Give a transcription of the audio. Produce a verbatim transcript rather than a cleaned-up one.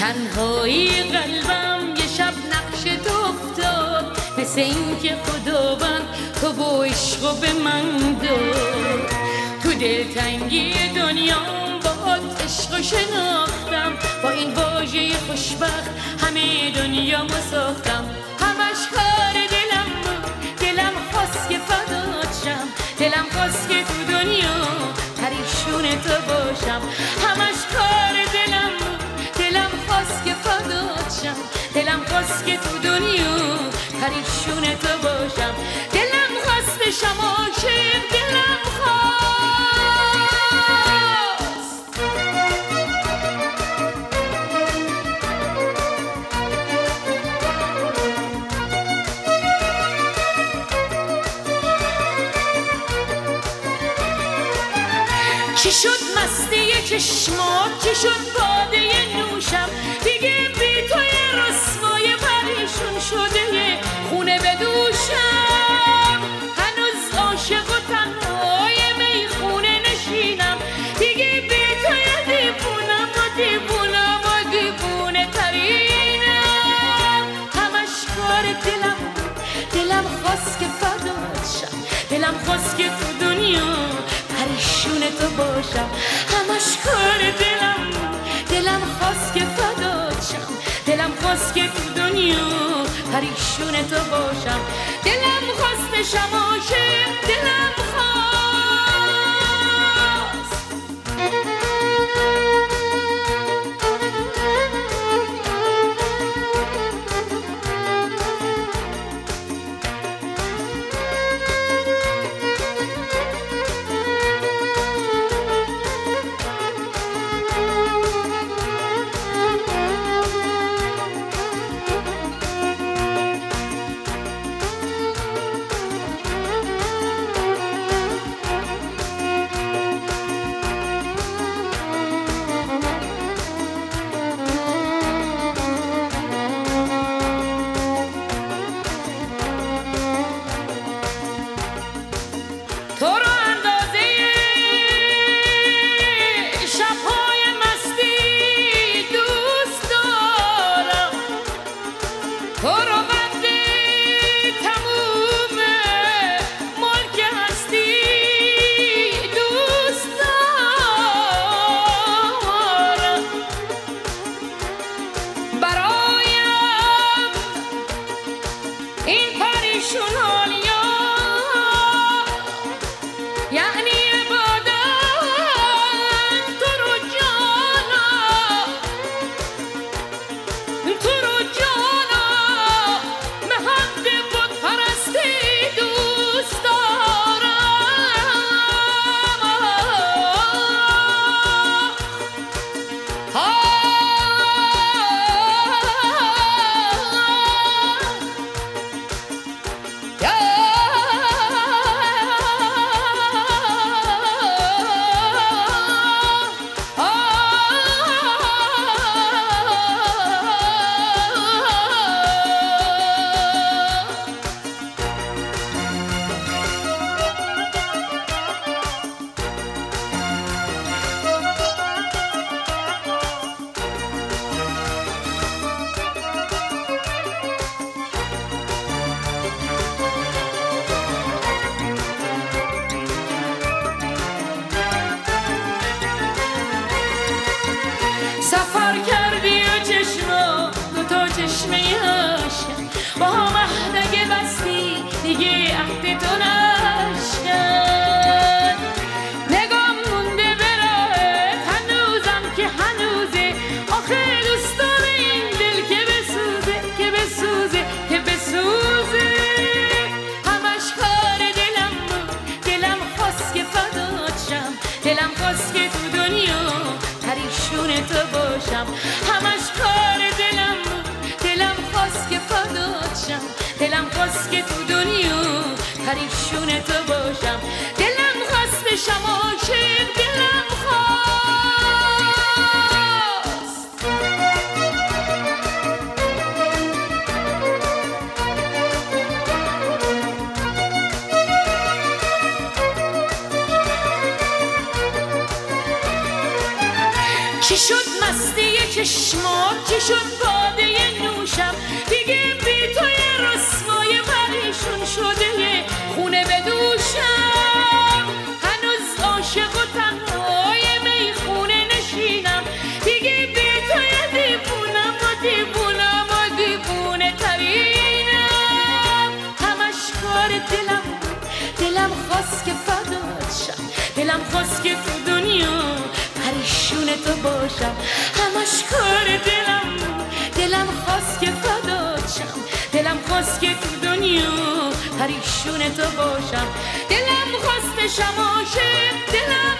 تنهایی قلبم یه شب نقش تو افتاد، مثل این که خداوند تو با عشق به من داد. تو دلتنگی دنیام باهات عشق شناختم، با این واژه خوشبخت همه دنیا ساختم. همش کار دلم بود، دلم خواست که فدات شم، دلم خواست که تو دنیا پریشون تو باشم. همش کار دلم بود، دلم خواست که فدات شم، دلم خواست که تو دنیا پریشون تو باشم. دلم خواست بشم عاشق، دلم خواست. چی شد مستی چشمات، چی شد باده نوشم، دیگه بی توی رسوای پریشون شده خونه بدوشم. هنوز عاشق و تنهای میخونه نشینم، دیگه بی توی دیوونم و دیوونم و دیوونه ترینم. همش کار دلم دلم خواست که فدات شم، دلم خواست که تو دنیا پریشون تو باشم. همش کار دلم دلم خواست که فدات شم، دلم خواست که تو دنیا پریشون تو باشم. دلم خواست بشم عاشق، دلم خواست. سفر کردی و چشما دو تا چشمه عاشق، با هم عهد اگه بستی دیگه عهد تو نشکن. نگام مونده به راهت هنوزم که هنوزه، آخه دوست داره این دل که بسوزه که بسوزه که بسوزه. همش کار دلم بود، دلم خواست که فدات شم، دلم خواست که تو دنیا پریشون تو باشم. همش کار دلم بود، دلم خواست که فدات شم، دلم خواست که تو دنیا پریشون تو باشم. دلم خواست بشم عاشق، دلم خواست. چی شد مستی چشمات، چی شد باده نوشم، دیگه بی توی رسوای پریشون شده خونه بدوشم. هنوز عاشق و تنهای میخونه نشینم، دیگه بی توی دیوونم و دیوونم و دیوونه ترینم. همش کار دلم دلم خواست که فدات شم، دلم خواست که تو دنیا پریشون تو باشم. همش کار دلم دلم خواست که فدات شم، دلم خواست که تو دنیا پریشون تو باشم. دلم خواست بشم عاشق، دلم